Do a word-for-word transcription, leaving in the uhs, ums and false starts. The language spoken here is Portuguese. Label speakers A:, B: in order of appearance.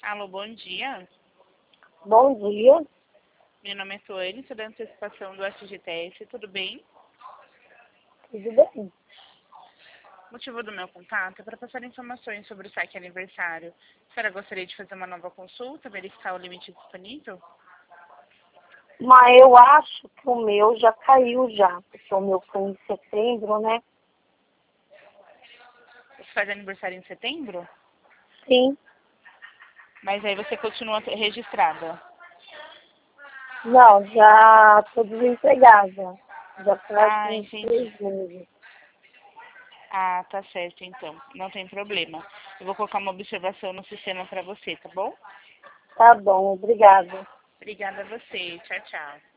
A: Alô, bom dia.
B: Bom dia,
A: Meu nome é Tuane, sou da antecipação do S G T S, tudo bem?
B: tudo bem?
A: O motivo do meu contato é para passar informações sobre o saque aniversário. A senhora gostaria de fazer uma nova consulta, verificar o limite disponível?
B: Mas eu acho que o meu já caiu já, porque o meu foi em setembro, né?
A: Você faz aniversário em setembro?
B: Sim.
A: Mas aí você continua registrada.
B: Não, já estou desempregada. Já faz
A: Ah,
B: uns
A: entendi.
B: três meses.
A: Ah, tá certo então. Não tem problema. Eu vou colocar uma observação no sistema para você, tá bom?
B: Tá bom, obrigada.
A: Obrigada a você. Tchau, tchau.